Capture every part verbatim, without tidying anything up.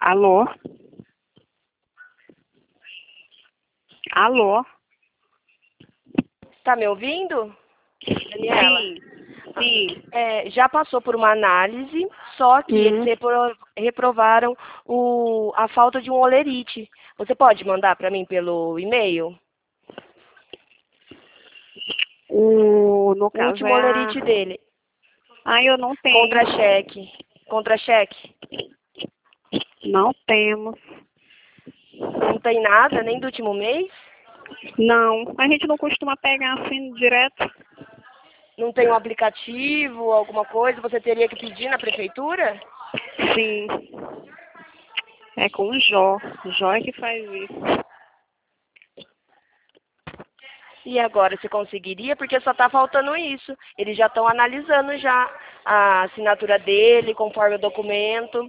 Alô? Alô? Tá me ouvindo, Daniela? Sim, sim. É, já passou por uma análise, só que Hum. eles repro- reprovaram o, a falta de um olerite. Você pode mandar para mim pelo e-mail? O, no O caso último é a... olerite dele. Ah, eu não tenho. Contra-cheque. Contra-cheque. Não temos. Não tem nada, nem do último mês? Não, a gente não costuma pegar assim direto. Não tem um aplicativo, alguma coisa? Você teria que pedir na prefeitura? Sim. É com o Jó. O Jó é que faz isso. E agora, você conseguiria? Porque só está faltando isso. Eles já estão analisando já a assinatura dele, conforme o documento.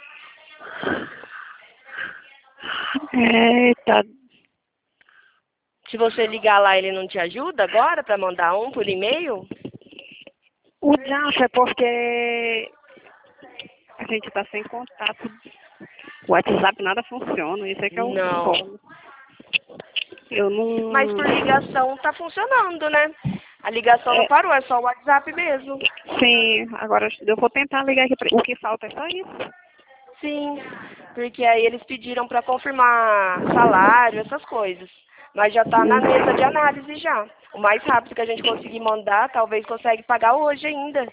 Eita. Se você ligar lá, ele não te ajuda agora para mandar um por e-mail? O diacho é porque a gente está sem contato. O WhatsApp nada funciona. Isso é que é o Não. foda. Eu não... Mas por ligação está funcionando, né? A ligação não É, parou, é só o WhatsApp mesmo. sim, agora eu vou tentar ligar aqui. Pra... O que falta é só isso? Sim, porque aí eles pediram para confirmar salário, essas coisas. Mas já está na mesa de análise já. O mais rápido que a gente conseguir mandar, talvez consegue pagar hoje ainda.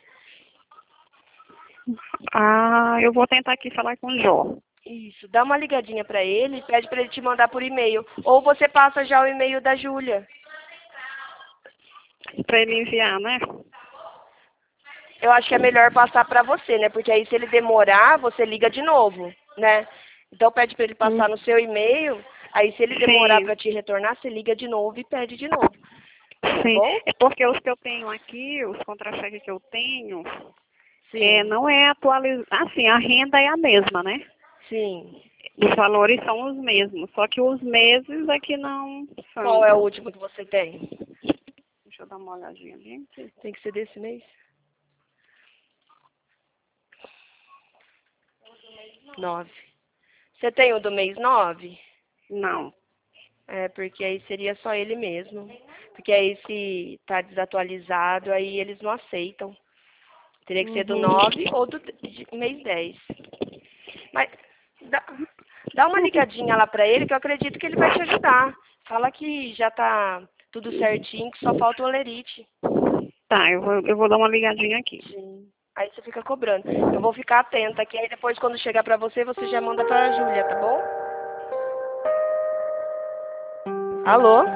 Ah, eu vou tentar aqui falar com o Jó. Isso, dá uma ligadinha para ele, pede para ele te mandar por e-mail. Ou você passa já o e-mail da Júlia. Para ele enviar, né? Eu acho que é melhor passar para você, né? Porque aí se ele demorar, você liga de novo, né? Então pede para ele Hum. passar no seu e-mail, aí se ele demorar Sim, para te retornar, você liga de novo e pede de novo. Tá sim. bom? É porque os que eu tenho aqui, os contra-cheques que eu tenho, é, Sim, não é atualizado. Assim, a renda é a mesma, né? sim. Os valores são os mesmos, só que os meses é que não são. Qual é o último que você tem? Deixa eu dar uma olhadinha bem aqui. Tem que ser desse mês? Nove. Você tem o do mês nove? Não. É, porque aí seria só ele mesmo. Porque aí se tá desatualizado, aí eles não aceitam. Teria que ser do Uhum. nove ou do de- mês dez. Mas dá, dá uma ligadinha lá pra ele que eu acredito que ele vai te ajudar. Fala que já tá tudo certinho, que só falta o olerite. Tá, eu vou, eu vou dar uma ligadinha aqui. Sim. Aí você fica cobrando. Eu vou ficar atenta aqui, aí depois quando chegar pra você, você já manda pra Júlia, tá bom? Alô?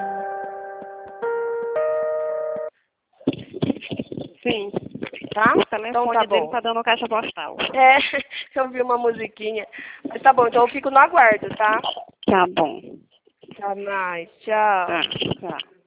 Sim. Tá? O Então tá telefone dele bom. tá dando caixa postal. É, eu vi uma musiquinha. Mas tá bom, então eu fico no aguardo, tá? Tá bom. Até mais. Tchau. Tá, tá.